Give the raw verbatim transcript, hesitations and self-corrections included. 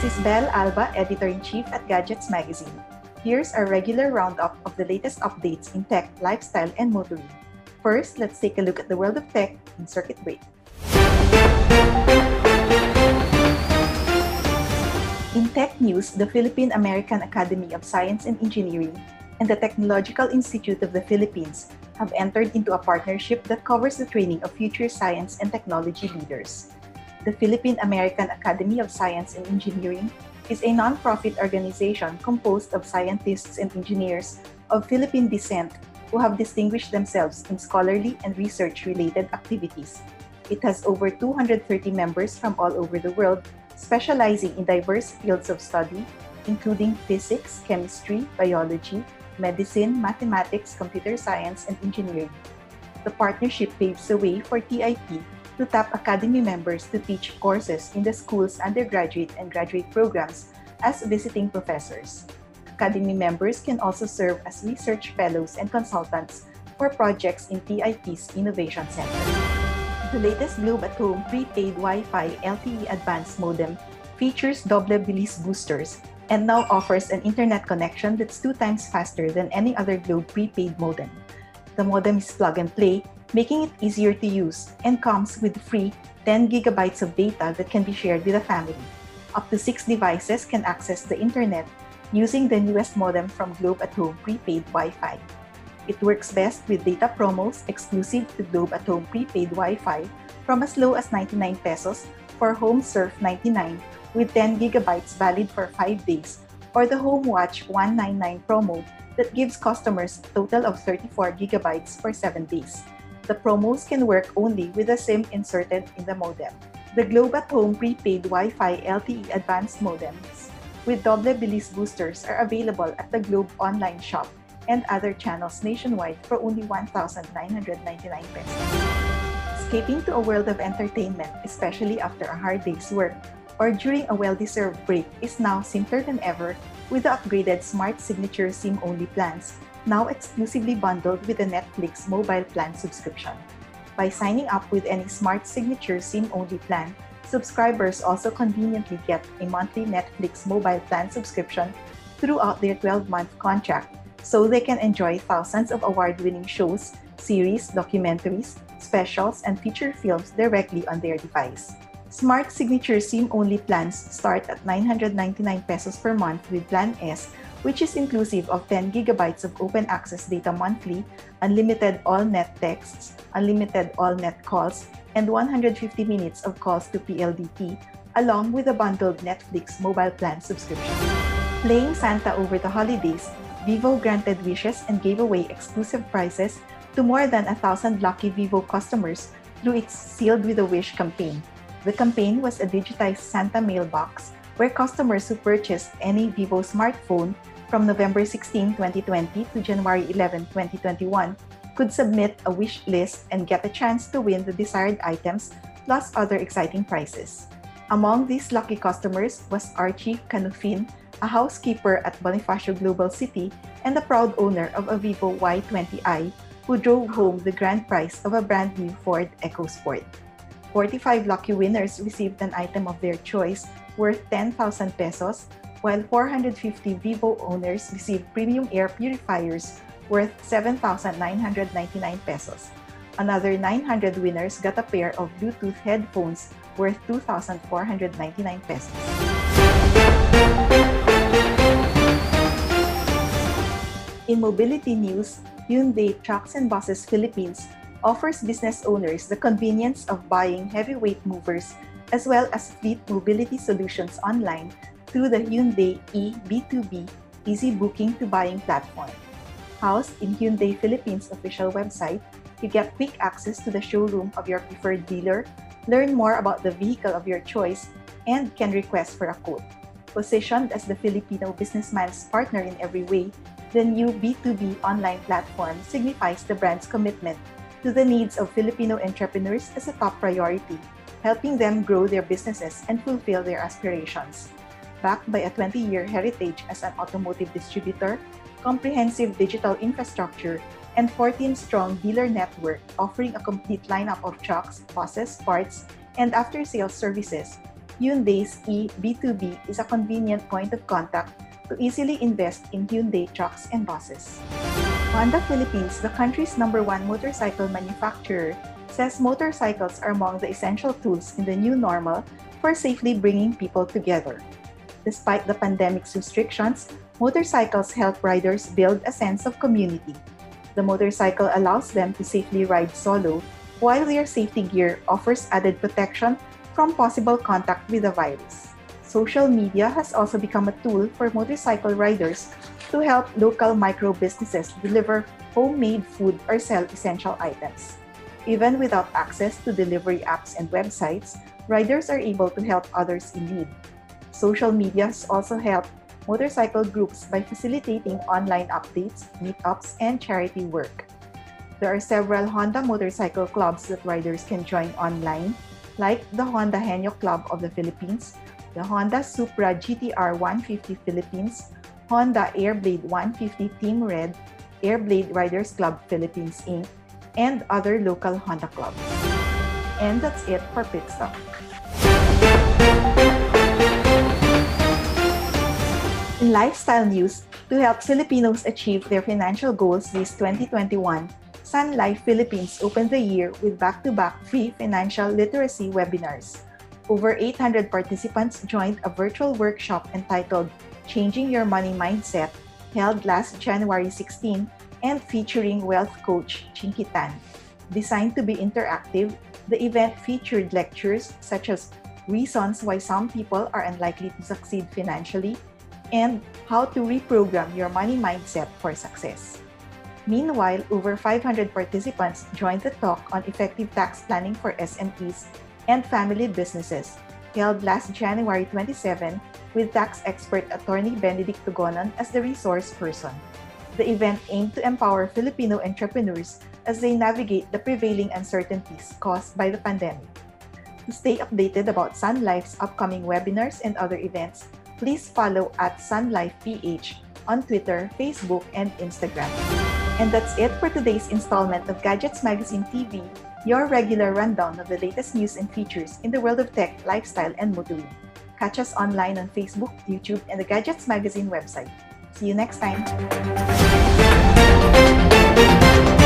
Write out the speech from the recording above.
is Belle Alba, Editor-in-Chief at Gadgets Magazine. Here's our regular roundup of the latest updates in tech, lifestyle, and motoring. First, let's take a look at the world of tech in Circuit Break. In tech news, the Philippine-American Academy of Science and Engineering and the Technological Institute of the Philippines have entered into a partnership that covers the training of future science and technology leaders. The Philippine-American Academy of Science and Engineering is a non-profit organization composed of scientists and engineers of Philippine descent who have distinguished themselves in scholarly and research-related activities. It has over two hundred thirty members from all over the world, specializing in diverse fields of study, including physics, chemistry, biology, medicine, mathematics, computer science, and engineering. The partnership paves the way for T I P to tap Academy members to teach courses in the school's undergraduate and graduate programs as visiting professors. Academy members can also serve as research fellows and consultants for projects in T I P's Innovation Center. The latest Globe at Home prepaid Wi-Fi L T E Advanced modem features doble bilis boosters and now offers an internet connection that's two times faster than any other Globe prepaid modem. The modem is plug-and-play, making it easier to use, and comes with free ten gigabytes of data that can be shared with a family. Up to six devices can access the internet using the newest modem from Globe at Home prepaid Wi-Fi. It works best with data promos exclusive to Globe at Home prepaid Wi-Fi from as low as ninety-nine pesos for Home Surf ninety-nine with ten gigabytes valid for five days, or the Home Watch one ninety-nine promo that gives customers a total of thirty-four gigabytes for seven days. The promos can work only with a SIM inserted in the modem. The Globe at Home prepaid Wi-Fi L T E Advanced modems with doble bilis boosters are available at the Globe online shop and other channels nationwide for only one thousand nine hundred ninety-nine pesos. Escaping to a world of entertainment, especially after a hard day's work or during a well-deserved break, is now simpler than ever with the upgraded Smart Signature SIM-only plans, now exclusively bundled with the Netflix mobile plan subscription. By signing up with any Smart Signature SIM-only plan, subscribers also conveniently get a monthly Netflix mobile plan subscription throughout their twelve-month contract, so they can enjoy thousands of award-winning shows, series, documentaries, specials, and feature films directly on their device. Smart Signature SIM-only plans start at nine hundred ninety-nine pesos per month with Plan S, which is inclusive of ten gigabytes of open access data monthly, unlimited all-net texts, unlimited all-net calls, and one hundred fifty minutes of calls to P L D T, along with a bundled Netflix mobile plan subscription. Playing Santa over the holidays, Vivo granted wishes and gave away exclusive prizes to more than one thousand lucky Vivo customers through its Sealed with a Wish campaign. The campaign was a digitized Santa mailbox where customers who purchased any Vivo smartphone from November sixteenth, twenty twenty to January eleventh, twenty twenty-one could submit a wish list and get a chance to win the desired items plus other exciting prizes. Among these lucky customers was Archie Canufin, a housekeeper at Bonifacio Global City and the proud owner of a Vivo Y twenty i who drove home the grand prize of a brand new Ford EcoSport. forty-five lucky winners received an item of their choice worth ten thousand pesos, while four hundred fifty Vivo owners received premium air purifiers worth seven thousand nine hundred ninety-nine pesos. Another nine hundred winners got a pair of Bluetooth headphones worth two thousand four hundred ninety-nine pesos. In mobility news, Hyundai Trucks and Buses Philippines offers business owners the convenience of buying heavyweight movers as well as fleet mobility solutions online through the Hyundai e B two B Easy Booking to Buying platform. Housed in Hyundai Philippines official website, you get quick access to the showroom of your preferred dealer, learn more about the vehicle of your choice, and can request for a quote. Positioned as the Filipino businessman's partner in every way, the new B two B online platform signifies the brand's commitment to the needs of Filipino entrepreneurs as a top priority, helping them grow their businesses and fulfill their aspirations. Backed by a twenty-year heritage as an automotive distributor, comprehensive digital infrastructure, and fourteen-strong dealer network offering a complete lineup of trucks, buses, parts, and after-sales services, Hyundai's e B two B is a convenient point of contact to easily invest in Hyundai trucks and buses. Honda Philippines, the country's number one motorcycle manufacturer, says motorcycles are among the essential tools in the new normal for safely bringing people together. Despite the pandemic's restrictions, motorcycles help riders build a sense of community. The motorcycle allows them to safely ride solo, while their safety gear offers added protection from possible contact with the virus. Social media has also become a tool for motorcycle riders to help local micro businesses deliver homemade food or sell essential items. Even without access to delivery apps and websites, riders are able to help others in need. Social media has also helped motorcycle groups by facilitating online updates, meetups, and charity work. There are several Honda motorcycle clubs that riders can join online, like the Honda Henyo Club of the Philippines, the Honda Supra G T R one fifty Philippines, Honda Airblade one fifty Team Red, Airblade Riders Club Philippines Incorporated, and other local Honda clubs. And that's it for Pit Stop. In lifestyle news, to help Filipinos achieve their financial goals this twenty twenty-one, Sun Life Philippines opened the year with back-to-back free financial literacy webinars. Over eight hundred participants joined a virtual workshop entitled Changing Your Money Mindset, held last January sixteenth and featuring wealth coach Chinky Tan. Designed to be interactive, the event featured lectures such as reasons why some people are unlikely to succeed financially and how to reprogram your money mindset for success. Meanwhile, over five hundred participants joined the talk on effective tax planning for S M Es and family businesses, held last January twenty-seventh with tax expert attorney Benedict Tugonon as the resource person. The event aimed to empower Filipino entrepreneurs as they navigate the prevailing uncertainties caused by the pandemic. To stay updated about Sun Life's upcoming webinars and other events, please follow at Sun Life P H on Twitter, Facebook, and Instagram. And that's it for today's installment of Gadgets Magazine T V, your regular rundown of the latest news and features in the world of tech, lifestyle, and motoring. Catch us online on Facebook, YouTube, and the Gadgets Magazine website. See you next time!